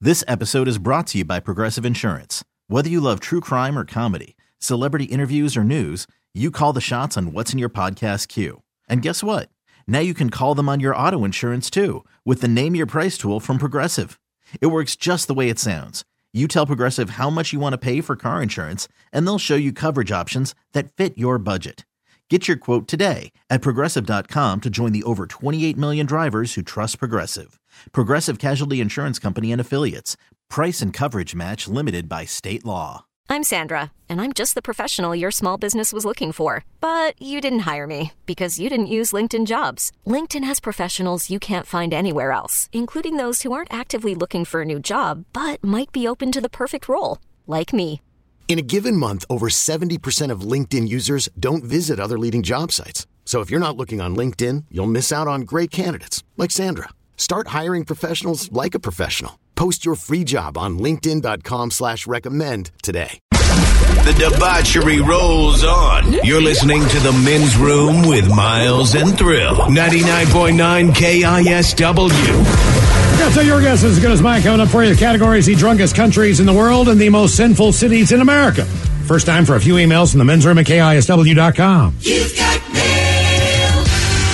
This episode is brought to you by Progressive Insurance. Whether you love true crime or comedy, celebrity interviews or news, you call the shots on what's in your podcast queue. And guess what? Now you can call them on your auto insurance too with the Name Your Price tool from Progressive. It works just the way it sounds. You tell Progressive how much you want to pay for car insurance, and they'll show you coverage options that fit your budget. Get your quote today at Progressive.com to join the over 28 million drivers who trust Progressive. Progressive Casualty Insurance Company and Affiliates. Price and coverage match limited by state law. I'm Sandra, and I'm just the professional your small business was looking for. But you didn't hire me because you didn't use LinkedIn Jobs. LinkedIn has professionals you can't find anywhere else, including those who aren't actively looking for a new job, but might be open to the perfect role, like me. In a given month, over 70% of LinkedIn users don't visit other leading job sites. So if you're not looking on LinkedIn, you'll miss out on great candidates like Sandra. Start hiring professionals like a professional. Post your free job on linkedin.com/recommend today. The debauchery rolls on. You're listening to The Men's Room with Miles and Thrill. 99.9 KISW. Yeah, so your guess is as good as mine. Coming up for you, the categories: the drunkest countries in the world and the most sinful cities in America. First time for a few emails from the men's room at KISW.com. You've got mail.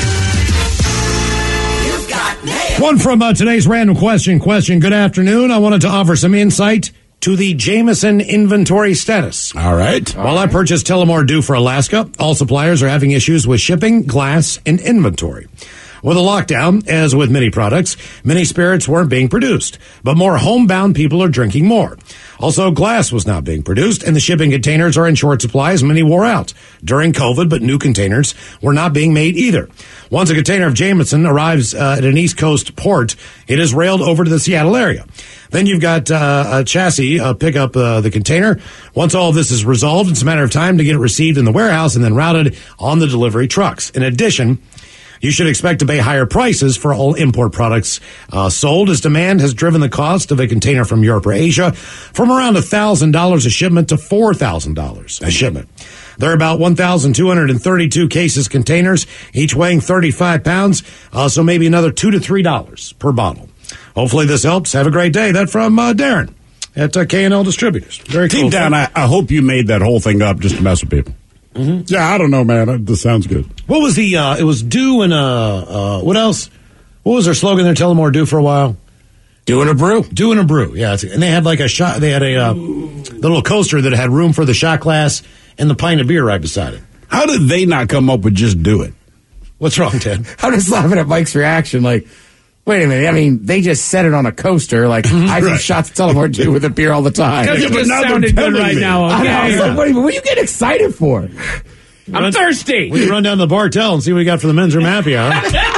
You've got mail. One from today's random question. Good afternoon. I wanted to offer some insight to the Jameson inventory status. All right. While I purchased Tullamore Dew for Alaska, all suppliers are having issues with shipping, glass, and inventory. With a lockdown, as with many products, many spirits weren't being produced, but more homebound people are drinking more. Also, glass was not being produced, and the shipping containers are in short supply as many wore out during COVID, but new containers were not being made either. Once a container of Jameson arrives at an East Coast port, it is railed over to the Seattle area. Then you've got a chassis pick up the container. Once all of this is resolved, it's a matter of time to get it received in the warehouse and then routed on the delivery trucks. In addition, you should expect to pay higher prices for all import products sold, as demand has driven the cost of a container from Europe or Asia from around $1,000 a shipment to $4,000 a shipment. There are about 1,232 cases containers, each weighing 35 pounds, so maybe another $2 to $3 per bottle. Hopefully this helps. Have a great day. That from Darren at K&L Distributors. Very cool. Deep down, I hope you made that whole thing up just to mess with people. Mm-hmm. Yeah, I don't know, man. This sounds good. What was the, it was Dew and, what else? What was their slogan there? Tullamore Dew for a while? Dew and a brew. Dew and a brew, yeah. And they had like a shot, they had a little coaster that had room for the shot glass and the pint of beer right beside it. How did they not come up with just do it? What's wrong, Ted? I'm just laughing at Mike's reaction, like, wait a minute. I mean, they just set it on a coaster. Like, I do shots of Tullamore Dew with a beer all the time. Because it just sounded good right now. Okay. I was like, what are you getting excited for? I'm thirsty. We can run down to the Bartell and see what we got for the men's room happy hour.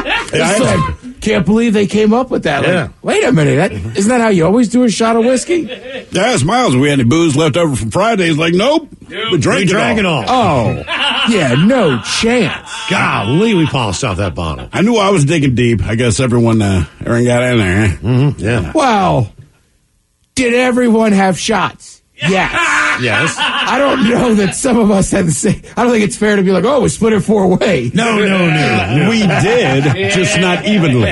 I can't believe they came up with that. Yeah. Like, wait a minute. Isn't that how you always do a shot of whiskey? Yes, Miles. We had any booze left over from Friday. He's like, nope. We drank it all. Oh, yeah, no chance. Golly, we polished off that bottle. I knew I was digging deep. I guess everyone got in there. Mm-hmm. Yeah. Well, did everyone have shots? Yes. Yes. I don't know that some of us had the same. I don't think it's fair to be like, we split it 4-way. No. We did, just not evenly.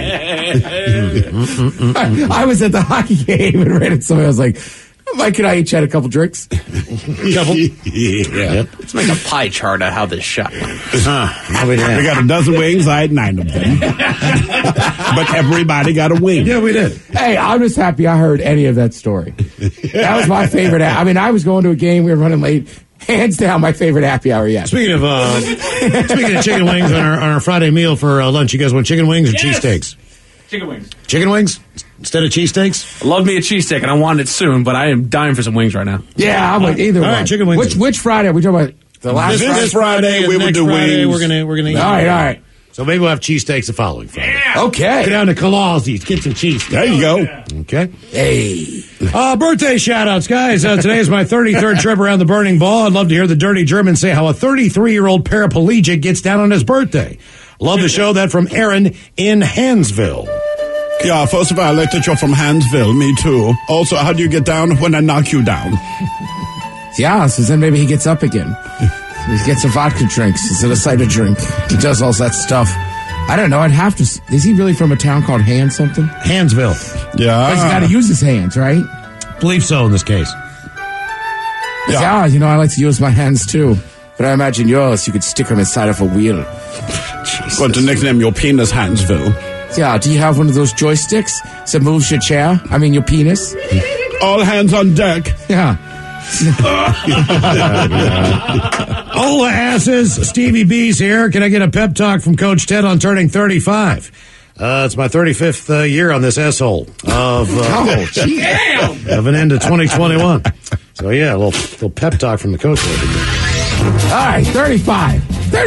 I was at the hockey game and ran into somebody. I was like, Mike and I each had a couple drinks. Couple. Yeah. Yep. Let's make a pie chart of how this shot went. We got a dozen wings. I had 9 of them. But everybody got a wing. Yeah, we did. Hey, I'm just happy I heard any of that story. That was my favorite. I mean, I was going to a game. We were running late. Hands down, my favorite happy hour yet. Speaking of chicken wings on our Friday meal for lunch, you guys want chicken wings or cheesesteaks? Chicken wings. Chicken wings instead of cheesesteaks? I love me a cheesesteak, and I want it soon, but I am dying for some wings right now. Yeah, I'm like either one. All right, chicken wings. Which Friday? Are we talking about the last This Friday, we would do Friday, wings. We're gonna eat. All right. So maybe we'll have cheesesteaks the following Friday. Yeah. Okay. Go down to Colossus, get some cheese. There you go. Okay. Hey. Birthday shout-outs, guys. Today is my 33rd trip around the burning ball. I'd love to hear the dirty German say how a 33-year-old paraplegic gets down on his birthday. Love to show that from Aaron in Hansville. Yeah, first of all, I like that you're from Hansville. Me too. Also, how do you get down when I knock you down? Yeah, so then maybe he gets up again. He gets some vodka drinks instead of cider drink. He does all that stuff. I don't know. I'd have to. Is he really from a town called Hand something? Hansville. Yeah. But he's got to use his hands, right? Believe so in this case. Yeah. I like to use my hands too. But I imagine yours, you could stick them inside of a wheel. Want to nickname your penis Hansville? Yeah, do you have one of those joysticks that moves your chair? I mean, your penis? All hands on deck. Yeah. Hola, asses. Stevie B's here. Can I get a pep talk from Coach Ted on turning 35? It's my 35th year on this asshole of an end of 2021. So, yeah, a little pep talk from the coach. All right, 35.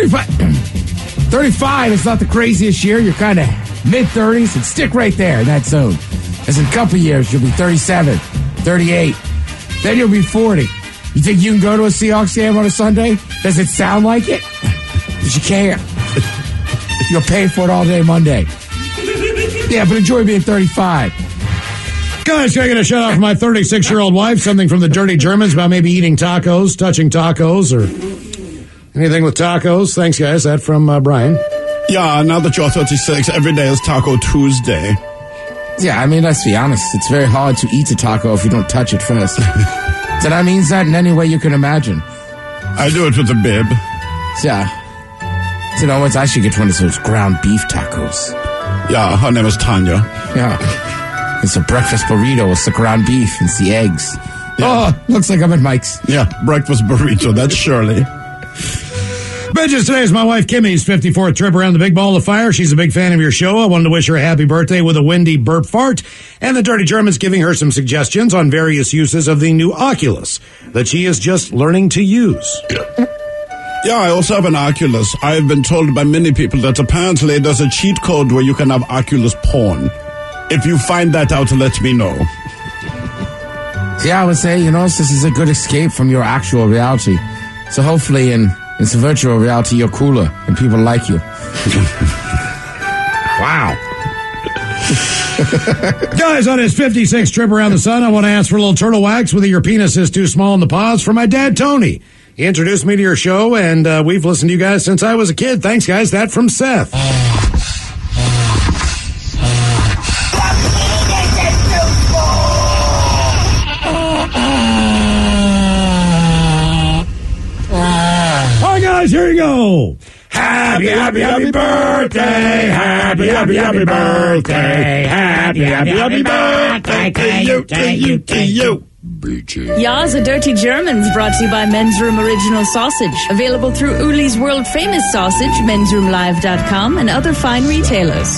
35 is not the craziest year. You're kind of mid-30s, and stick right there in that zone. As in a couple years, you'll be 37, 38. Then you'll be 40. You think you can go to a Seahawks game on a Sunday? Does it sound like it? But you can't. You'll pay for it all day Monday. Yeah, but enjoy being 35. Guys, can I get a shout out from my 36-year-old wife? Something from the Dirty Germans about maybe eating tacos, touching tacos, or anything with tacos. Thanks, guys. That from Brian. Yeah, now that you're 36, every day is Taco Tuesday. Yeah, I mean, let's be honest. It's very hard to eat a taco if you don't touch it first. So that means that in any way you can imagine. I do it with a bib. Yeah. So, I should get one of those ground beef tacos. Yeah, her name is Tanya. Yeah. It's a breakfast burrito with the ground beef and the eggs. Yeah. Oh, looks like I'm at Mike's. Yeah, breakfast burrito. That's Shirley. Bitches, today is my wife Kimmy's 54th trip around the big ball of fire. She's a big fan of your show. I wanted to wish her a happy birthday with a windy burp fart. And the Dirty German's giving her some suggestions on various uses of the new Oculus that she is just learning to use. Yeah, I also have an Oculus. I've been told by many people that apparently there's a cheat code where you can have Oculus porn. If you find that out, let me know. Yeah, I would say, this is a good escape from your actual reality. So hopefully in some virtual reality, you're cooler and people like you. Wow. Guys, on his 56th trip around the sun, I want to ask for a little turtle wax, whether your penis is too small in the paws, for my dad, Tony. He introduced me to your show, and we've listened to you guys since I was a kid. Thanks, guys. That from Seth. All right, guys, here you go. Happy, happy, happy birthday. Happy, happy, happy birthday. Happy, happy, happy birthday to you. Ya's a Dirty Germans brought to you by Men's Room Original Sausage. Available through Uli's World Famous Sausage, mensroomlive.com, and other fine retailers.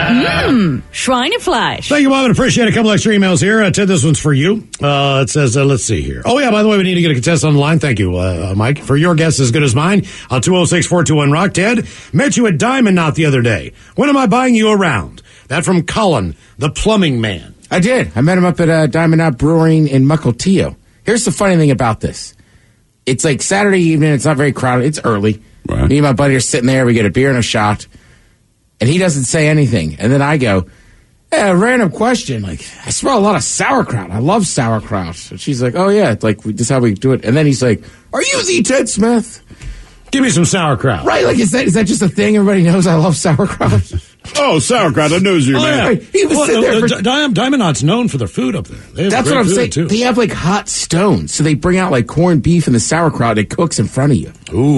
Schweinefleisch. Thank you, Bob, and appreciate a couple extra emails here. Ted, this one's for you. It says, let's see here. Oh, yeah, by the way, we need to get a contestant on the line. Thank you, Mike, for your guess as good as mine on 206-421-ROCK. Ted, met you at Diamond Knot the other day. When am I buying you around? That from Colin, the plumbing man. I did. I met him up at Diamond Knot Brewing in Mukilteo. Here's the funny thing about this. It's like Saturday evening. It's not very crowded. It's early. Right. Me and my buddy are sitting there. We get a beer and a shot. And he doesn't say anything. And then I go, a random question. Like, I smell a lot of sauerkraut. I love sauerkraut. And she's like, oh, yeah. It's like, this is how we do it. And then he's like, are you the Ted Smith? Give me some sauerkraut. Right. Like, is that just a thing? Everybody knows I love sauerkraut. Oh, sauerkraut. I knows you, man. Yeah. He was sitting there. Diamond Knot's known for their food up there. That's what I'm saying. Too. They have like hot stones. So they bring out like corned beef and the sauerkraut. It cooks in front of you.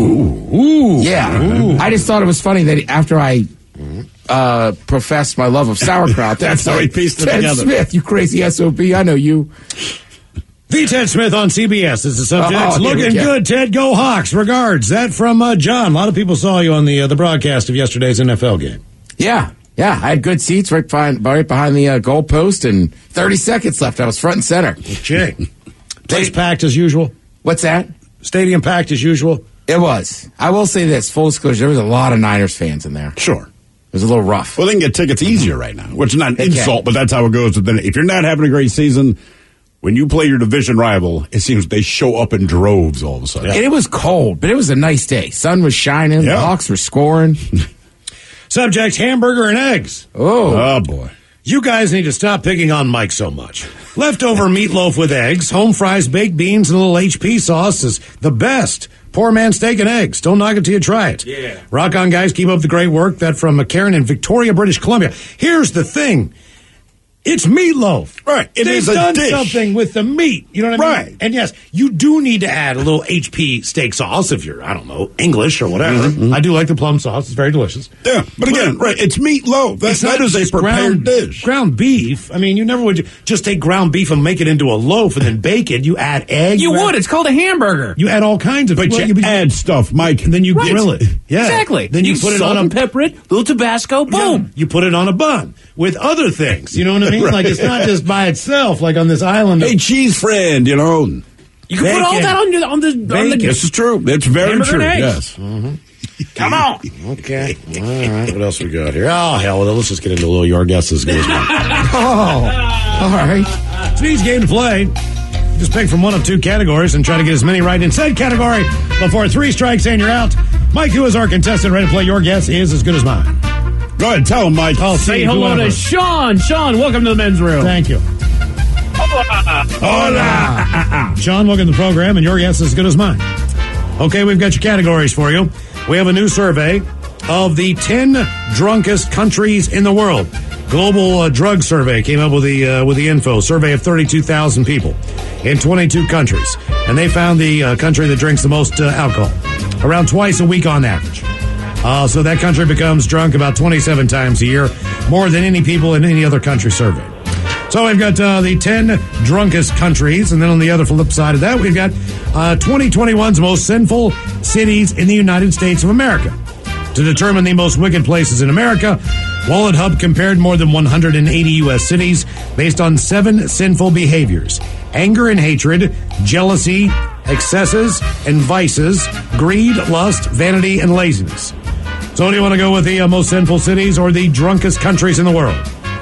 Ooh. Yeah. Ooh. I just thought it was funny that after I professed my love of sauerkraut, that's how he pieced it Ted together. Smith, you crazy SOB. I know you. The Ted Smith on CBS is the subject. Looking good, Ted. Go Hawks. Regards. That from John. A lot of people saw you on the broadcast of yesterday's NFL game. Yeah. I had good seats right behind the goal post, and 30 seconds left. I was front and center. Okay. Place packed as usual. What's that? Stadium packed as usual. It was. I will say this, full disclosure, there was a lot of Niners fans in there. Sure. It was a little rough. Well, they can get tickets easier right now, which is not an insult, but that's how it goes. If you're not having a great season, when you play your division rival, it seems they show up in droves all of a sudden. And it was cold, but it was a nice day. Sun was shining. The Hawks were scoring. Subject, hamburger and eggs. Oh, boy. You guys need to stop picking on Mike so much. Leftover meatloaf with eggs, home fries, baked beans, and a little HP sauce is the best. Poor man steak and eggs. Don't knock it till you try it. Yeah. Rock on, guys. Keep up the great work. That from Karen in Victoria, British Columbia. Here's the thing. It's meatloaf. Right. It They've is a done dish. something with the meat. You know what I mean? Right. And yes, you do need to add a little HP steak sauce if you're, I don't know, English or whatever. I do like the plum sauce. It's very delicious. Yeah, but again, right, it's meatloaf. That is a prepared dish. Ground beef. I mean, you never would just take ground beef and make it into a loaf and then bake it. You add egg. You would. It's called a hamburger. You add all kinds of. But you add stuff, Mike. And then you Right. grill it. Yeah. Exactly. Then you put it salt on and a pepper it, little Tabasco, boom. Yeah, you put it on a bun with other things. You know what I mean? Right. Like it's not just by itself, like on this island. Hey, cheese friend, You can put all Bacon. that on the This is true. It's very Hamburger true. and eggs. Yes. Come on. Okay. All right. What else we got here? Oh, hell with it. Let's just get into a little Your Guess as Good as Mine. All right. It's an easy game to play. Just pick from one of two categories and try to get as many right in said category before 3 strikes and you're out. Mike, who is our contestant ready to play Your Guess is as good as mine. Go ahead, tell him, Mike. Oh, Say Steve, hello whoever. to Sean. Sean, welcome to the men's room. Thank you. Hola. Sean, welcome to the program, and your guess is as good as mine. Okay, we've got your categories for you. We have a new survey of the 10 drunkest countries in the world. Global Drug Survey came up with the info. Survey of 32,000 people in 22 countries, and they found the country that drinks the most alcohol, around twice a week on average. So that country becomes drunk about 27 times a year, more than any people in any other country surveyed. So we've got the 10 drunkest countries, and then on the other flip side of that, we've got 2021's most sinful cities in the United States of America. To determine the most wicked places in America, Wallet Hub compared more than 180 U.S. cities based on 7 sinful behaviors: anger and hatred, jealousy, excesses and vices, greed, lust, vanity, and laziness. So do you want to go with the most sinful cities or the drunkest countries in the world?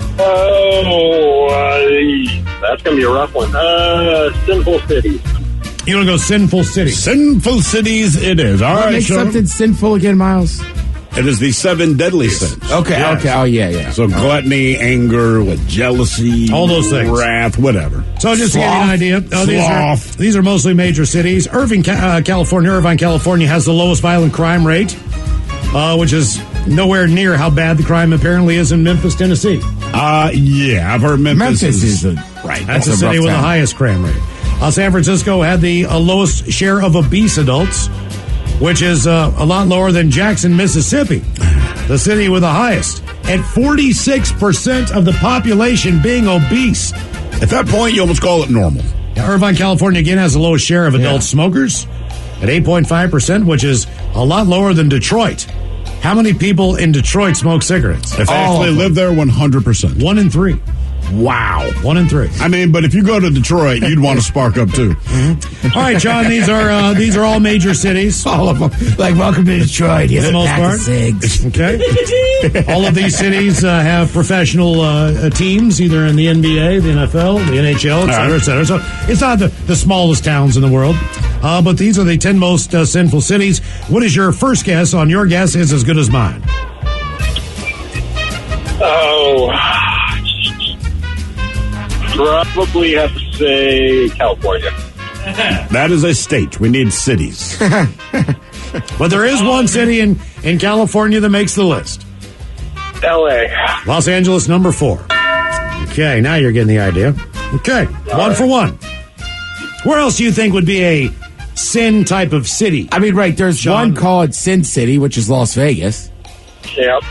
That's going to be a rough one. Sinful cities. You want to go sinful cities? Sinful cities it is. All What right, makes Sean. something sinful again, Miles? It is the 7 deadly sins. Okay, Yes. okay. Oh, yeah. So gluttony, anger, with jealousy, All those things. wrath, whatever. So just to give you an idea, Sloth. these are mostly major cities. Irvine, California has the lowest violent crime rate, which is nowhere near how bad the crime apparently is in Memphis, Tennessee. Yeah, I've heard Memphis is a Right. That's the a city rough with the town. highest crime rate. San Francisco had the lowest share of obese adults, which is a lot lower than Jackson, Mississippi, the city with the highest, at 46% of the population being obese. At that point, you almost call it normal. Irvine, California, again, has the lowest share of adult smokers at 8.5%, which is a lot lower than Detroit. How many people in Detroit smoke cigarettes? If I actually live there, 100%. 1 in 3. Wow. 1 in 3. I mean, but if you go to Detroit, you'd want to spark up too. All right, John, these are all major cities. All of them. Like, welcome to Detroit. For the most part. Okay. All of these cities have professional teams, either in the NBA, the NFL, the NHL, et cetera, et cetera. So it's not the smallest towns in the world. But these are the 10 most sinful cities. What is your first guess on Your Guess is as good as mine? Probably have to say California. That is a state. We need cities. But there is one city in California that makes the list. L.A. Los Angeles, number 4. Okay, now you're getting the idea. Okay, one for one. Where else do you think would be a sin type of city? I mean, right, there's John? one called Sin City, which is Las Vegas. Yep.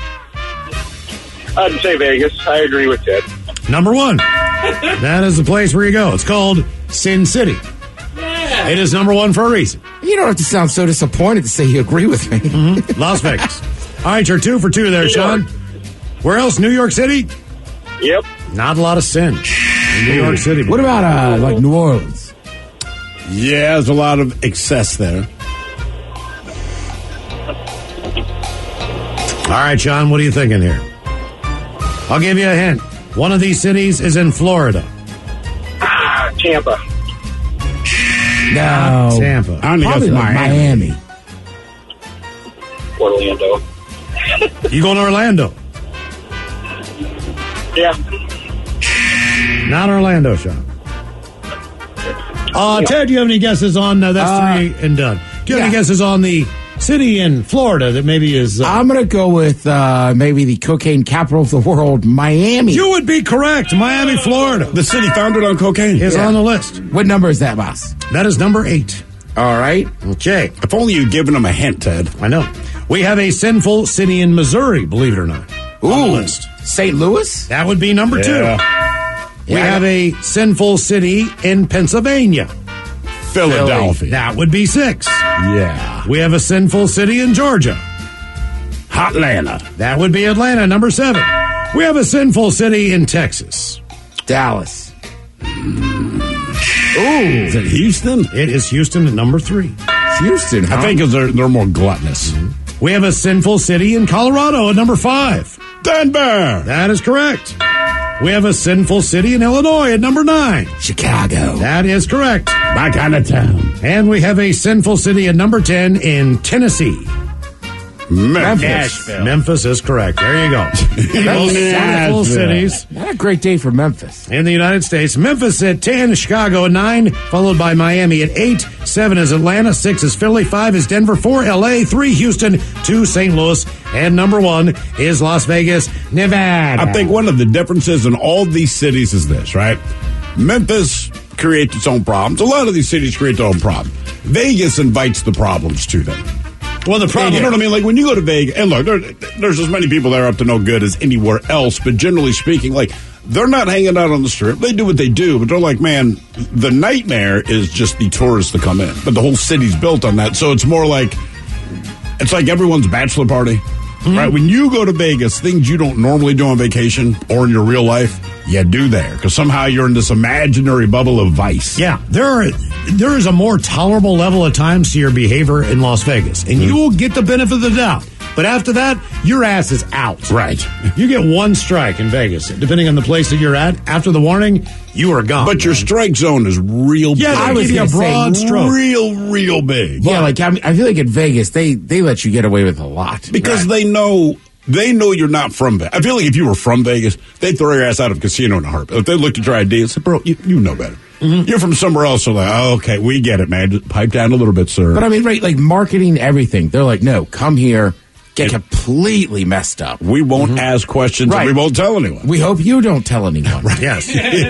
I'd say Vegas. I agree with Ted. Number 1. That is the place where you go. It's called Sin City. It is number 1 for a reason. You don't have to sound so disappointed to say you agree with me. Las Vegas. All right, you're 2 for 2 there, Sean. Where else? New York City? Yep. Not a lot of sin in New York City. What about, like, New Orleans? Yeah, there's a lot of excess there. All right, Sean, what are you thinking here? I'll give you a hint. One of these cities is in Florida. Tampa. No. Tampa. I only Probably guess like Miami. Orlando. You going to Orlando? Yeah. Not Orlando, Sean. Ted, do you have any guesses on that's 3 and done? Do you have any guesses on the city in Florida that maybe is... I'm going to go with maybe the cocaine capital of the world, Miami. You would be correct. Miami, Florida. The city founded on cocaine. Is on the list. What number is that, boss? That is number 8. All right. Okay. If only you'd given them a hint, Ted. I know. We have a sinful city in Missouri, believe it or not. Ooh. On the list. St. Louis? That would be number 2. We have a sinful city in Pennsylvania. Philadelphia. That would be 6. Yeah. We have a sinful city in Georgia. Atlanta. That would be Atlanta, number 7. We have a sinful city in Texas. Dallas. Ooh. Is it Houston? It is Houston at number 3. Houston, huh? I think because they're more gluttonous. Mm-hmm. We have a sinful city in Colorado at number 5. Denver. That is correct. We have a sinful city in Illinois at number 9. Chicago. That is correct. My kind of town. And we have a sinful city at number 10 in Tennessee. Memphis. Memphis is correct. There you go. Sinful cities. What a great day for Memphis. In the United States, Memphis at 10, Chicago at 9, followed by Miami at 8. 7 is Atlanta, 6 is Philly, 5 is Denver, 4 LA, 3 Houston, 2 St. Louis, and number 1 is Las Vegas, Nevada. I think one of the differences in all these cities is this, right? Memphis creates its own problems. A lot of these cities create their own problems. Vegas invites the problems to them. Well, the problem, you know what I mean? Like when you go to Vegas, and look, there's as many people there up to no good as anywhere else, but generally speaking, like, they're not hanging out on the strip. They do what they do, but they're like, man, the nightmare is just the tourists that come in. But the whole city's built on that. So it's more like, it's like everyone's bachelor party, right? When you go to Vegas, things you don't normally do on vacation or in your real life, you do there. Because somehow you're in this imaginary bubble of vice. Yeah, there is a more tolerable level at times to your behavior in Las Vegas. And you will get the benefit of the doubt. But after that, your ass is out. Right. You get 1 strike in Vegas. Depending on the place that you're at, after the warning, you are gone. But your strike zone is real big. Yeah, I they was give you a gonna say broad stroke. Real big. Yeah, like I feel like in Vegas, they let you get away with a lot. Because they know you're not from Vegas. I feel like if you were from Vegas, they'd throw your ass out of a casino in a heartbeat. If they looked at your ID and said, bro, you know better. Mm-hmm. You're from somewhere else. So like, oh, okay, we get it, man. Just pipe down a little bit, sir. But I mean, right, like marketing everything. They're like, no, come here, get completely messed up. We won't ask questions and we won't tell anyone. We hope you don't tell anyone. Yes.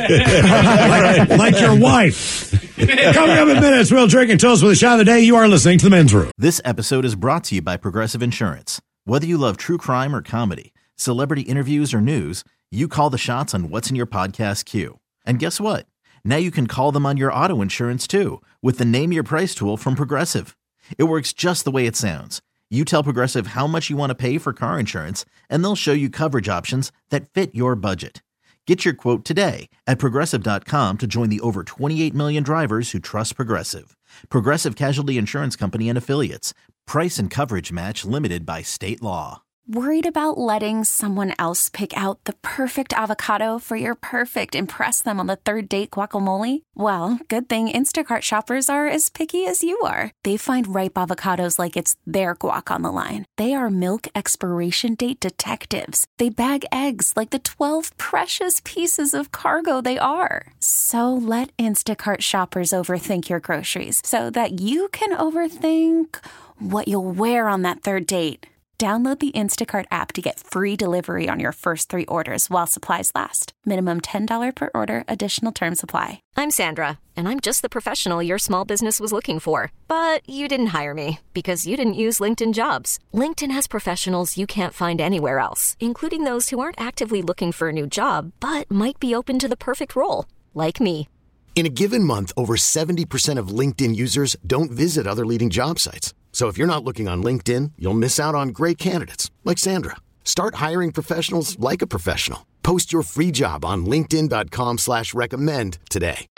like your wife. Coming up in minutes, we'll drink and toast with a shot of the day. You are listening to The Men's Room. This episode is brought to you by Progressive Insurance. Whether you love true crime or comedy, celebrity interviews or news, you call the shots on what's in your podcast queue. And guess what? Now you can call them on your auto insurance too with the Name Your Price tool from Progressive. It works just the way it sounds. You tell Progressive how much you want to pay for car insurance, and they'll show you coverage options that fit your budget. Get your quote today at Progressive.com to join the over 28 million drivers who trust Progressive. Progressive Casualty Insurance Company and Affiliates. Price and coverage match limited by state law. Worried about letting someone else pick out the perfect avocado for your perfect impress them on the third date guacamole? Well, good thing Instacart shoppers are as picky as you are. They find ripe avocados like it's their guac on the line. They are milk expiration date detectives. They bag eggs like the 12 precious pieces of cargo they are. So let Instacart shoppers overthink your groceries so that you can overthink what you'll wear on that third date. Download the Instacart app to get free delivery on your first 3 orders while supplies last. Minimum $10 per order. Additional terms apply. I'm Sandra, and I'm just the professional your small business was looking for. But you didn't hire me because you didn't use LinkedIn Jobs. LinkedIn has professionals you can't find anywhere else, including those who aren't actively looking for a new job, but might be open to the perfect role, like me. In a given month, over 70% of LinkedIn users don't visit other leading job sites. So if you're not looking on LinkedIn, you'll miss out on great candidates like Sandra. Start hiring professionals like a professional. Post your free job on linkedin.com/recommend today.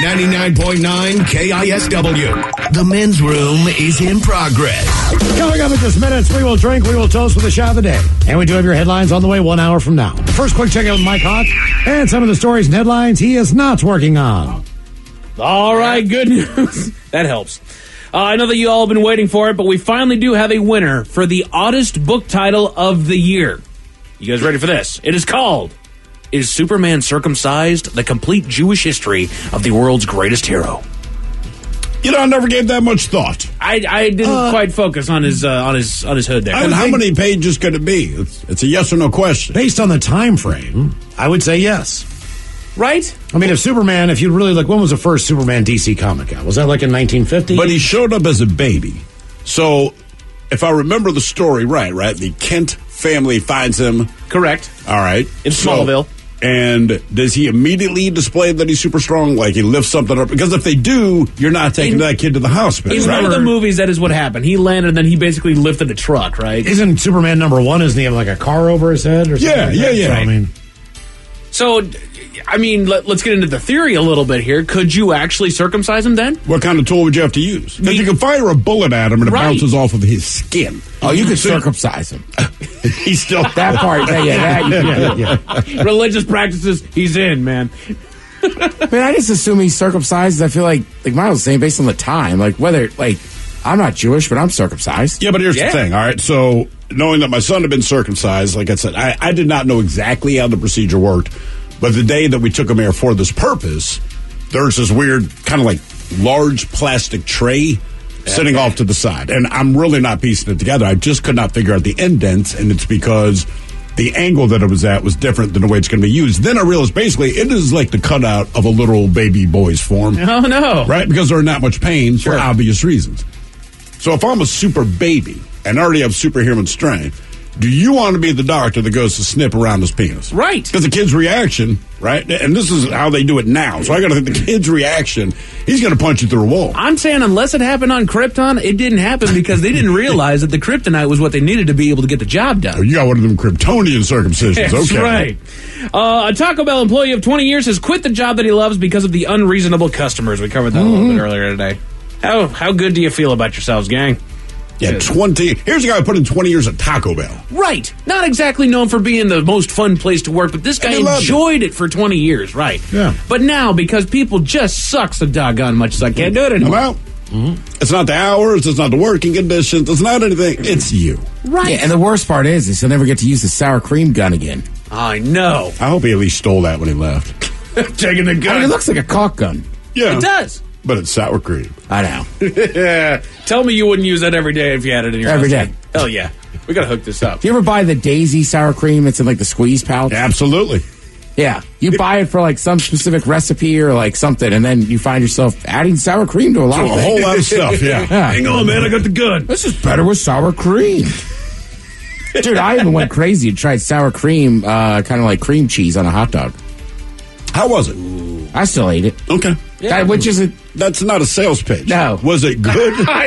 99.9 KISW. The Men's Room is in progress. Coming up in just minutes, we will drink, we will toast with a shot of the day. And we do have your headlines on the way 1 hour from now. First, quick check out with Mike Hawk and some of the stories and headlines he is not working on. All right, good news. That helps. I know that you all have been waiting for it, but we finally do have a winner for the oddest book title of the year. You guys ready for this? It is called Is Superman circumcised? The complete Jewish history of the world's greatest hero. You know, I never gave that much thought. I didn't quite focus on his hood there. And how many pages could it be? It's a yes or no question. Based on the time frame, I would say yes. Right? I mean, if you really look, when was the first Superman DC comic out? Was that like in 1950? But he showed up as a baby. So, if I remember the story right, the Kent family finds him. Correct. All right. In Smallville. And does he immediately display that he's super strong? Like he lifts something up? Because if they do, you're not taking that kid to the hospital. In one of the movies, that is what happened. He landed and then he basically lifted a truck, right? Isn't Superman #1? Isn't he have like a car over his head or something? Yeah. So, I mean, let's get into the theory a little bit here. Could you actually circumcise him then? What kind of tool would you have to use? Because you can fire a bullet at him and it bounces off of his skin. Oh, you could circumcise him. He's still that part. Yeah. Religious practices, he's in, man. Man, I just assume he's circumcised. I feel like Miles was saying, based on the time, I'm not Jewish, but I'm circumcised. Yeah, but here's the thing. All right, so knowing that my son had been circumcised, like I said, I did not know exactly how the procedure worked. But the day that we took him here for this purpose, there's this weird kind of like large plastic tray sitting off to the side. And I'm really not piecing it together. I just could not figure out the indents, and it's because the angle that it was at was different than the way it's going to be used. Then I realized basically it is like the cutout of a little baby boy's form. Oh, no. Right? Because they're in that much pain for obvious reasons. So if I'm a super baby and already have superhuman strength, do you want to be the doctor that goes to snip around his penis? Right. Because the kid's reaction, right? And this is how they do it now. So I got to think the kid's reaction, he's going to punch you through a wall. I'm saying unless it happened on Krypton, it didn't happen because they didn't realize that the kryptonite was what they needed to be able to get the job done. Oh, you got one of them Kryptonian circumcisions. That's okay. right. A Taco Bell employee of 20 years has quit the job that he loves because of the unreasonable customers. We covered that a little bit earlier today. How good do you feel about yourselves, gang? Yeah, 20. Here's a guy who put in 20 years at Taco Bell. Right. Not exactly known for being the most fun place to work, but this guy enjoyed it for 20 years, right? Yeah. But now, because people just suck so doggone much, so I can't do it anymore. I'm out. Mm-hmm. It's not the hours, it's not the working conditions, it's not anything. It's you. Right. Yeah, and the worst part is he'll never get to use the sour cream gun again. I know. I hope he at least stole that when he left. Taking the gun. I mean, it looks like a caulk gun. Yeah. It does. But it's sour cream. I know. Tell me you wouldn't use that every day if you had it in your house. Every day. Hell yeah. We got to hook this up. Do you ever buy the Daisy sour cream? It's in like the squeeze pouch. Absolutely. Yeah. You buy it for like some specific recipe or like something, and then you find yourself adding sour cream to a lot of things. A whole lot of stuff, yeah. Hang on, man. I got the gun. This is better with sour cream. Dude, I even went crazy and tried sour cream, kind of like cream cheese on a hot dog. How was it? I still ate it. Okay. Yeah. That's not a sales pitch. No. Was it good? I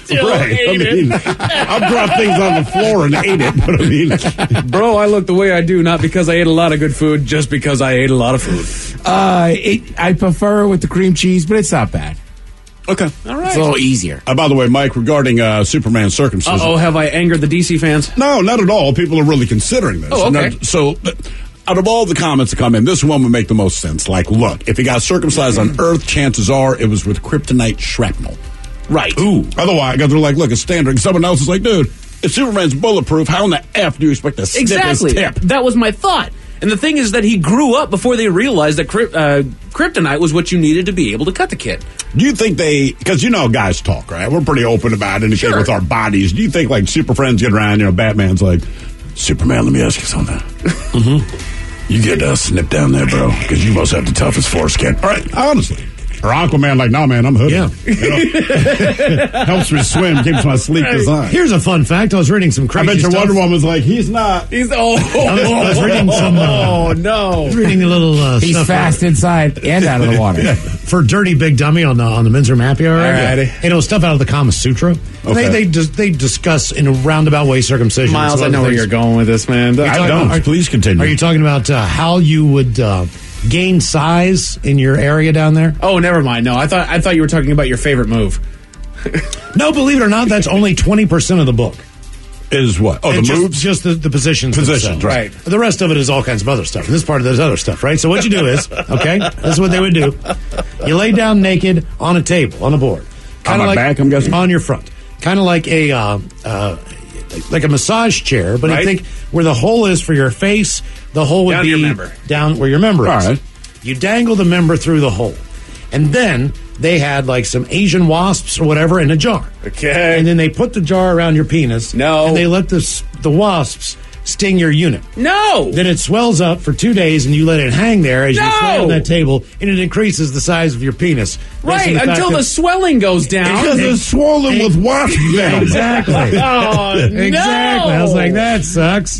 dropped things on the floor and ate it, but I mean, bro, I look the way I do not because I ate a lot of good food, just because I ate a lot of food. I prefer it with the cream cheese, but it's not bad. Okay. All right. It's a little easier. By the way, Mike, regarding Superman circumcision. Uh-oh, have I angered the DC fans? No, not at all. People are really considering this. Oh, okay. Out of all the comments that come in, this one would make the most sense. Like, look, if he got circumcised on Earth, chances are it was with kryptonite shrapnel. Right. Ooh. Otherwise, because they're like, look, it's standard. Someone else is like, dude, if Superman's bulletproof, how in the F do you expect to snip his tip? That was my thought. And the thing is that he grew up before they realized that kryptonite was what you needed to be able to cut the kid. Do you think because you know guys talk, right? We're pretty open about anything with our bodies. Do you think like super friends get around, Batman's like, Superman, let me ask you something. Mm-hmm. You get snipped down there, bro, because you must have the toughest foreskin. All right, honestly. Or Aquaman, like, no, man, I'm hooded. Yeah. Helps me swim, keeps my sleep design. Here's a fun fact. I was reading some crazy stuff. I bet your stuff. Wonder Woman's like, he's not. I was reading some... no. I was reading a little He's stuff fast inside and out of the water. For Dirty Big Dummy on the Men's Room Happy Hour. Alrighty. Stuff out of the Kama Sutra. Okay. They discuss in a roundabout way circumcision. Miles, I know where you're going with this, man. I don't. Please continue. Are you talking about how you would... gain size in your area down there? Oh, never mind. No, I thought you were talking about your favorite move. No, believe it or not, that's only 20% of the book. Is what? Oh, the moves? Just the positions. Positions, right. The rest of it is all kinds of other stuff. And this part of it is other stuff, right? So what you do is, okay, this is what they would do. You lay down naked on a table, on a board. On my back, I'm guessing? On your front. Kind of like a like a massage chair, but I think where the hole is for your face, the hole would Down be your member. down where your member is. All right. You dangle the member through the hole. And then they had like some Asian wasps or whatever in a jar. Okay. And then they put the jar around your penis. No. And they let the wasps sting your unit. No. Then it swells up for 2 days and you let it hang there as you slide on that table and it increases the size of your penis. Right, until the swelling goes down. Because it's swollen with wasp venom. Exactly. Oh, exactly. no. I was like, that sucks.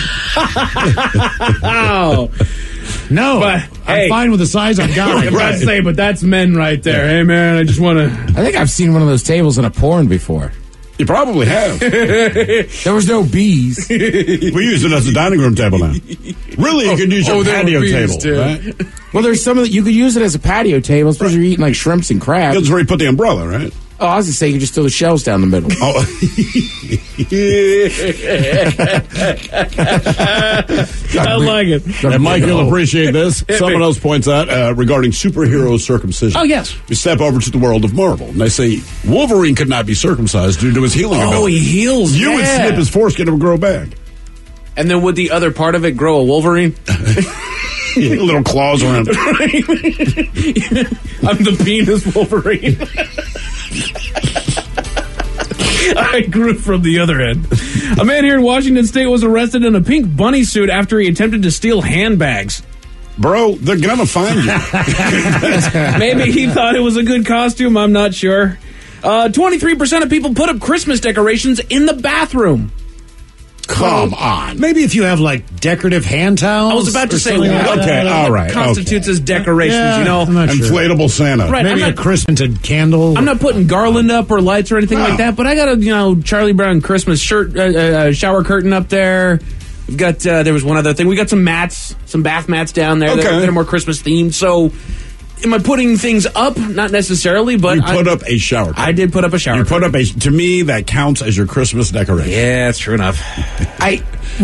Oh. No, But, I'm hey. fine with the size I've got. I'm about to say, but that's men right there. Hey, man, I just want to... I think I've seen one of those tables in a porn before. You probably have. There was no bees. We use it as a dining room table now. Really, you could use your there were patio bees, table. too. Right? Well, there's some of that you could use it as a patio table, especially if you're eating like shrimps and crabs. That's where you put the umbrella, right? Oh, I was going to say you could just throw the shells down the middle. Oh. I like it. And Mike, you'll appreciate this. Someone else points out regarding superhero circumcision. Oh, yes. We step over to the world of Marvel, and they say Wolverine could not be circumcised due to his healing Oh, ability. he heals. You would snip his foreskin, it would grow back. And then would the other part of it grow a Wolverine? Little claws around. I'm the penis Wolverine. I grew from the other end. A man here in Washington State was arrested in a pink bunny suit after he attempted to steal handbags. Bro, they're going to find you. Maybe he thought it was a good costume. I'm not sure. 23% of people put up Christmas decorations in the bathroom. Come on. Maybe if you have like decorative hand towels. I was about to or say, something like what that. Okay, all right. constitutes as decorations, Yeah, you know? I'm not sure. Inflatable Santa. Right. Maybe I'm a not- Christmas candle. I'm not putting garland up or lights or anything like that, but I got a Charlie Brown Christmas shirt shower curtain up there. We've got there was one other thing. We got some mats, some bath mats down there that are more Christmas themed. So, am I putting things up? Not necessarily, but You put up a shower curtain. I did put up a shower. You put up a. To me, that counts as your Christmas decoration. Yeah, that's true enough. I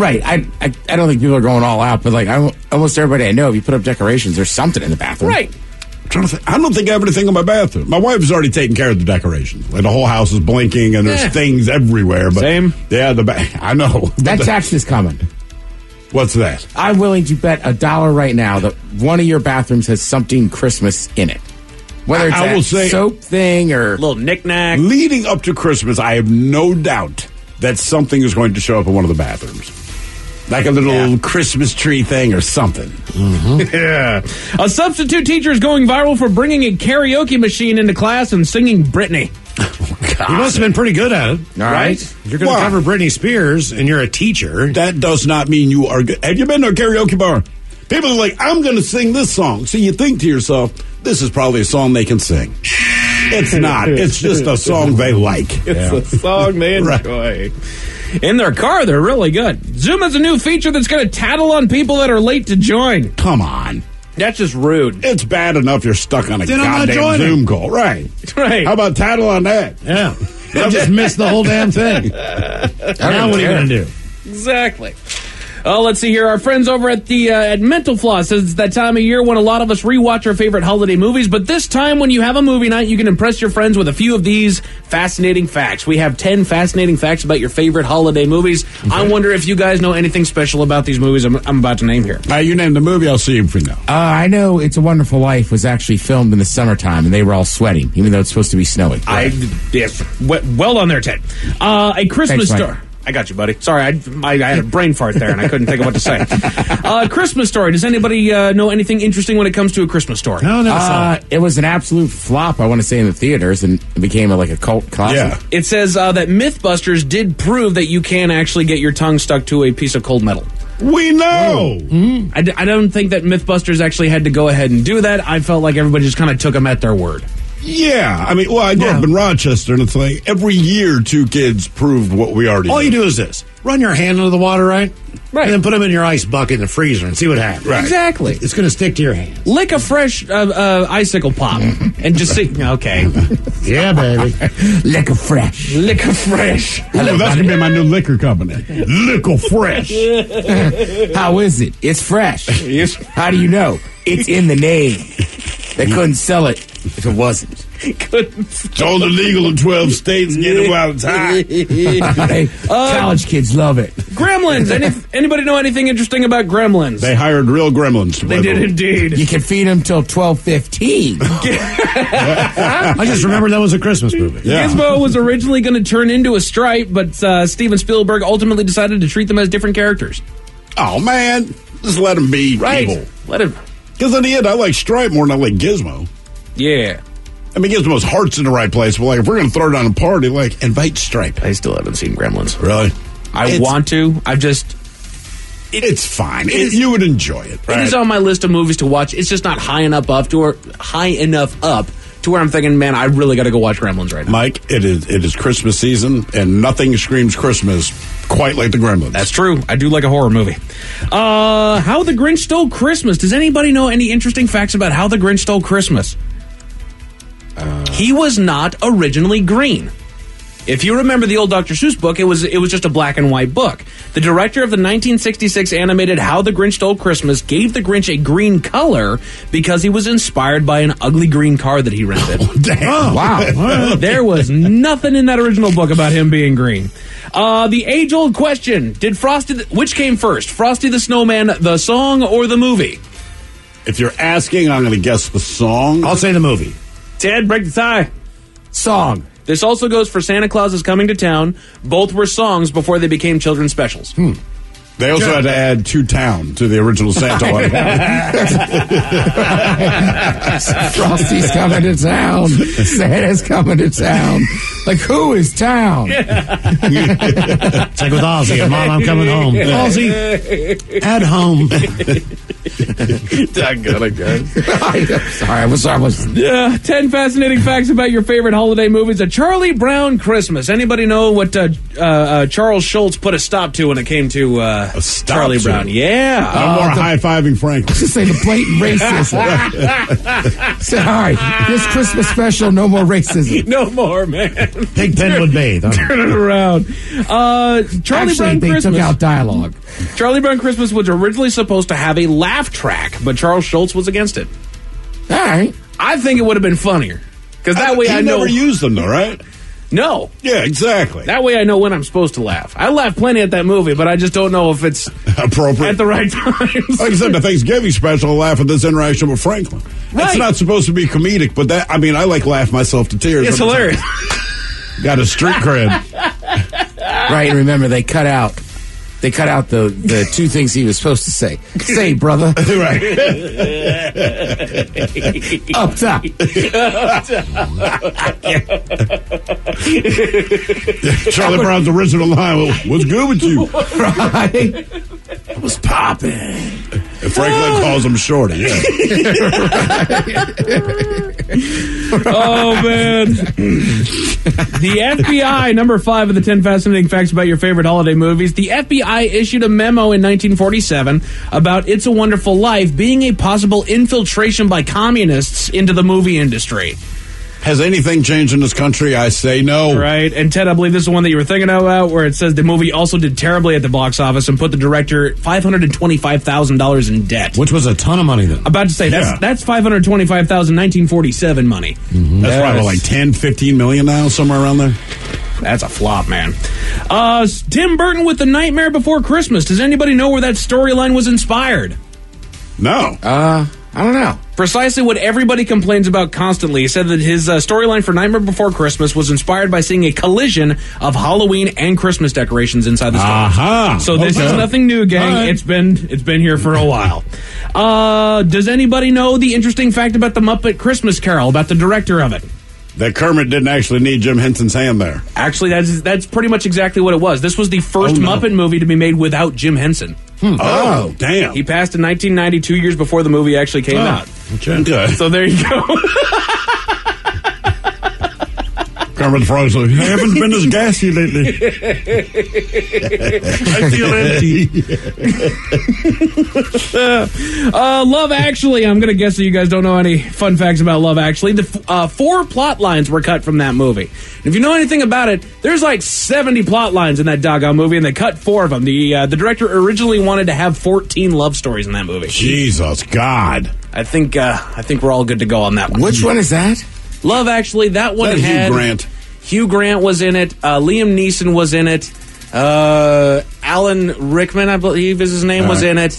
don't think people are going all out, but like almost everybody I know, if you put up decorations, there's something in the bathroom. Right. I'm trying to think. I don't think I have anything in my bathroom. My wife's already taken care of the decorations. Like the whole house is blinking and there's things everywhere. But Same. Yeah, I know. That tax is coming. What's that? I'm willing to bet $1 right now that one of your bathrooms has something Christmas in it. Whether it's I will a say- soap thing or... Little knick-knack. Leading up to Christmas, I have no doubt that something is going to show up in one of the bathrooms. Like a little Christmas tree thing or something. Yeah. A substitute teacher is going viral for bringing a karaoke machine into class and singing Britney. You must have been pretty good at it. All right. If you're going to Why? cover Britney Spears and you're a teacher. That does not mean you are good. Have you been to a karaoke bar? People are like, I'm going to sing this song. So you think to yourself, this is probably a song they can sing. It's not. It's just a song they like. It's a song they enjoy. In their car, they're really good. Zoom has a new feature that's going to tattle on people that are late to join. Come on. That's just rude. It's bad enough you're stuck on a Then I'm not goddamn joining. Zoom call. Right. Right. How about tattle on that? Yeah. You just missed the whole damn thing. Now what are you going to do? Exactly. Let's see here. Our friends over at the at Mental Floss says it's that time of year when a lot of us rewatch our favorite holiday movies. But this time, when you have a movie night, you can impress your friends with a few of these fascinating facts. We have 10 fascinating facts about your favorite holiday movies. I wonder if you guys know anything special about these movies I'm about to name here. You name the movie, I'll see if we know. I know It's a Wonderful Life was actually filmed in the summertime, and they were all sweating, even though it's supposed to be snowing. Yes, well done there, Ted. A Christmas Thanks, Mike. Story. I got you, buddy. Sorry, I had a brain fart there, and I couldn't think of what to say. Christmas Story. Does anybody know anything interesting when it comes to a Christmas story? No, never saw it. It was an absolute flop, I want to say, in the theaters, and it became like a cult classic. Yeah. It says that Mythbusters did prove that you can actually get your tongue stuck to a piece of cold metal. We know. I don't think that Mythbusters actually had to go ahead and do that. I felt like everybody just kind of took them at their word. Yeah. I mean, well, I grew up in Rochester, and it's like every year 2 kids proved what we already All knew. you do is this. Run your hand into the water, right? Right. And then put them in your ice bucket in the freezer and see what happens. Right. Exactly. It's going to stick to your hand. Lick a fresh icicle pop and just see. Okay. Yeah, baby. Liquor Fresh. Lick a fresh. Ooh, that's going to be my new liquor company. Liquor Fresh. How is it? It's fresh. Yes. How do you know? It's in the name. They couldn't sell it if it wasn't. It's all illegal in 12 states. Get it while it's hot. College kids love it. Gremlins. Anybody know anything interesting about Gremlins? They hired real gremlins to play. They did indeed. You can feed them till 12:15. I just remember that was a Christmas movie. Yeah. Gizmo was originally going to turn into a Stripe, but Steven Spielberg ultimately decided to treat them as different characters. Oh, man. Just let him be evil. Let him. Because in the end, I like Stripe more than I like Gizmo. Yeah. I mean, Gizmo's heart's in the right place, but like, if we're going to throw down a party, like, invite Stripe. I still haven't seen Gremlins. Really? I want to. It's fine. You would enjoy it. Right? It is on my list of movies to watch. It's just not high enough up to where I'm thinking, man, I really got to go watch Gremlins right now. Mike, it is Christmas season, and nothing screams Christmas quite like the Gremlins. That's true. I do like a horror movie. How the Grinch Stole Christmas. Does anybody know any interesting facts about How the Grinch Stole Christmas? He was not originally green. If you remember the old Dr. Seuss book, it was just a black and white book. The director of the 1966 animated How the Grinch Stole Christmas gave the Grinch a green color because he was inspired by an ugly green car that he rented. Oh, damn. Wow. There was nothing in that original book about him being green. The age-old question, which came first, Frosty the Snowman, the song, or the movie? If you're asking, I'm going to guess the song. I'll say the movie. Ted, break the tie. Song. This also goes for Santa Claus is Coming to Town. Both were songs before they became children's specials. They also had to add To Town to the original Santa one. Frosty's coming to town. Santa's coming to town. Like, who is town? It's like with Ozzy. Mom, I'm coming home. Ozzy, at home. Sorry. 10 fascinating facts about your favorite holiday movies. A Charlie Brown Christmas. Anybody know what Charles Schultz put a stop to when it came to Charlie Brown? Yeah. No more high-fiving Frank. Just say the blatant racism. Sorry. This Christmas special, no more racism. No more, man. Pigpen would bathe. Turn it around. Charlie Brown they Christmas. took out dialogue. Charlie Brown Christmas was originally supposed to have a laugh track, but Charles Schultz was against it. All right. I think it would have been funnier. Because that way I know. Never used them, though, right? No. Yeah, exactly. That way I know when I'm supposed to laugh. I laugh plenty at that movie, but I just don't know if it's appropriate at the right times. Like I said, the Thanksgiving special, I laugh at this interaction with Franklin. Right. It's not supposed to be comedic, but I like laugh myself to tears. It's hilarious. Got a street cred. Right, and remember, they cut out the two things he was supposed to say. Say, brother. Right. Up top. Charlie Brown's original line, what's good with you? Right. It was popping. And Franklin calls him Shorty, yeah. Oh, man. The FBI, number 5 of the 10 fascinating facts about your favorite holiday movies. The FBI issued a memo in 1947 about It's a Wonderful Life being a possible infiltration by communists into the movie industry. Has anything changed in this country? I say no. Right. And Ted, I believe this is the one that you were thinking about, where it says the movie also did terribly at the box office and put the director $525,000 in debt. Which was a ton of money then. About to say, that's $525,000, 1947 money. Mm-hmm. That's probably like 10, 15 million now, somewhere around there. That's a flop, man. Tim Burton with The Nightmare Before Christmas. Does anybody know where that storyline was inspired? No. I don't know. Precisely what everybody complains about constantly. He said that his storyline for Nightmare Before Christmas was inspired by seeing a collision of Halloween and Christmas decorations inside the store. Aha. So this is nothing new, gang. Right. It's been here for a while. Does anybody know the interesting fact about the Muppet Christmas Carol, about the director of it? That Kermit didn't actually need Jim Henson's hand there. Actually, that's pretty much exactly what it was. This was the first Muppet movie to be made without Jim Henson. Oh, damn. He passed in 1990, 2 years before the movie actually came out. Okay. So there you go. Kermit the Frog's like, I haven't been as gassy lately. I feel empty. Love Actually. I'm going to guess that you guys don't know any fun facts about Love Actually. The 4 plot lines were cut from that movie. And if you know anything about it, there's like 70 plot lines in that doggone movie, and they cut 4 of them. The director originally wanted to have 14 love stories in that movie. Jesus, God. I think we're all good to go on that one. Which one is that? Love Actually. That one had Hugh Grant. Hugh Grant was in it. Liam Neeson was in it. Alan Rickman, I believe is his name, was in it.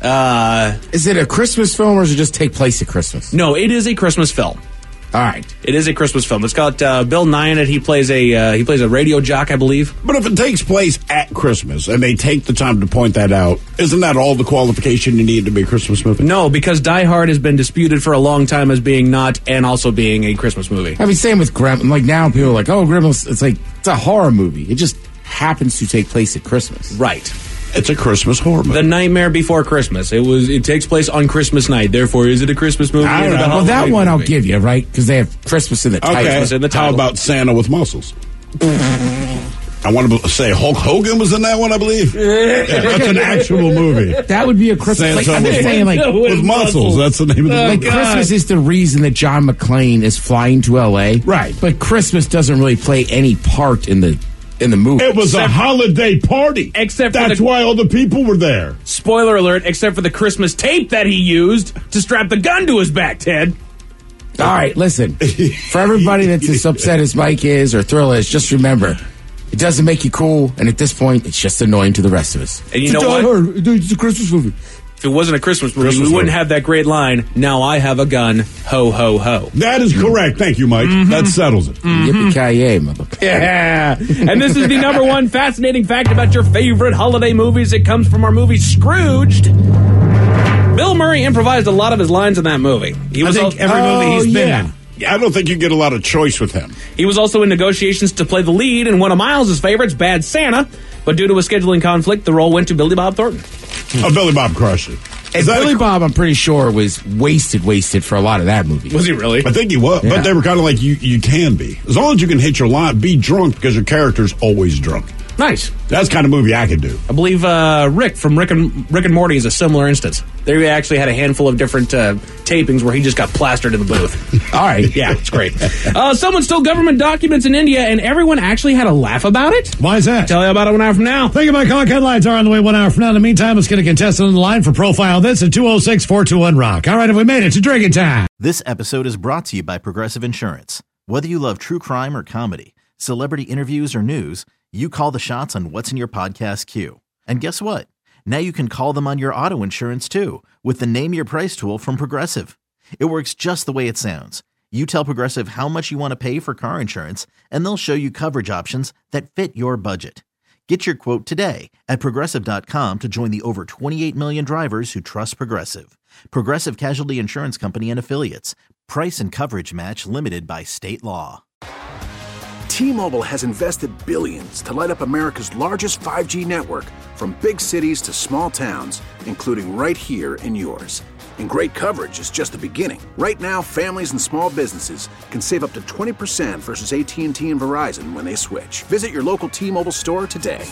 Is it a Christmas film or does it just take place at Christmas? No, it is a Christmas film. All right. It is a Christmas film. It's got Bill Nye in it. He plays a radio jock, I believe. But if it takes place at Christmas and they take the time to point that out, isn't that all the qualification you need to be a Christmas movie? No, because Die Hard has been disputed for a long time as being not and also being a Christmas movie. I mean, same with Gremlins. Like now people are like, oh, Gremlins, it's a horror movie. It just happens to take place at Christmas. Right. It's a Christmas horror movie. The Nightmare Before Christmas. It takes place on Christmas night. Therefore, is it a Christmas movie? I don't know. Well, that one I'll give you, right? Because they have Christmas in the title. Okay. In the title. How about Santa with muscles? I want to say Hulk Hogan was in that one, I believe. That's an actual movie. That would be a Christmas. Santa I'm just saying, with muscles. That's the name of the movie. Christmas is the reason that John McClane is flying to L.A. Right. But Christmas doesn't really play any part in the movie. It was a holiday party. That's why all the people were there. Spoiler alert, except for the Christmas tape that he used to strap the gun to his back, Ted. All right, listen. For everybody that's as upset as Mike is or Thrill is, just remember, it doesn't make you cool, and at this point, it's just annoying to the rest of us. And you know what? It's a Christmas movie. If it wasn't a Christmas movie, we wouldn't have that great line, now I have a gun, ho, ho, ho. That is correct. Thank you, Mike. That settles it. Yippee-ki-yay, motherfucker. Yeah. And this is the number one fascinating fact about your favorite holiday movies. It comes from our movie Scrooged. Bill Murray improvised a lot of his lines in that movie. I think every movie he's been in. Yeah, I don't think you get a lot of choice with him. He was also in negotiations to play the lead in one of Miles' favorites, Bad Santa, but due to a scheduling conflict, the role went to Billy Bob Thornton. Oh, Billy Bob crushed it. And Billy Bob, I'm pretty sure, was wasted for a lot of that movie. Was he really? I think he was, but they were kind of like, you can be. As long as you can hit your line, be drunk, because your character's always drunk. Nice. That's the kind of movie I could do. I believe Rick from Rick and Morty is a similar instance. They actually had a handful of different tapings where he just got plastered in the booth. All right. Yeah, it's great. Someone stole government documents in India, and everyone actually had a laugh about it. Why is that? Tell you about it 1 hour from now. Think of my comic headlines are on the way 1 hour from now. In the meantime, let's get a contestant on the line for Profile This at 206-421-ROCK. All right, have we made it to drinking time? This episode is brought to you by Progressive Insurance. Whether you love true crime or comedy, celebrity interviews or news, you call the shots on what's in your podcast queue. And guess what? Now you can call them on your auto insurance too with the Name Your Price tool from Progressive. It works just the way it sounds. You tell Progressive how much you want to pay for car insurance, and they'll show you coverage options that fit your budget. Get your quote today at Progressive.com to join the over 28 million drivers who trust Progressive. Progressive Casualty Insurance Company and Affiliates. Price and coverage match limited by state law. T-Mobile has invested billions to light up America's largest 5G network, from big cities to small towns, including right here in yours. And great coverage is just the beginning. Right now, families and small businesses can save up to 20% versus AT&T and Verizon when they switch. Visit your local T-Mobile store today.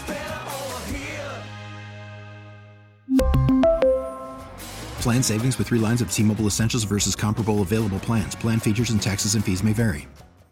Plan savings with 3 lines of T-Mobile Essentials versus comparable available plans. Plan features and taxes and fees may vary.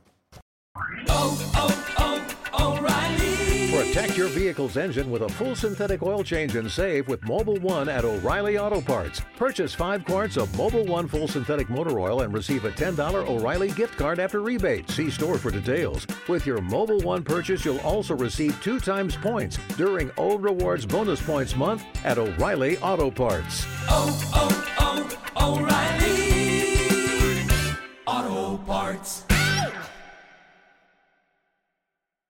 Protect your vehicle's engine with a full synthetic oil change and save with Mobil 1 at O'Reilly Auto Parts. Purchase 5 quarts of Mobil 1 full synthetic motor oil and receive a $10 O'Reilly gift card after rebate. See store for details. With your Mobil 1 purchase, you'll also receive 2 times points during Old Rewards Bonus Points Month at O'Reilly Auto Parts. O'Reilly Auto Parts.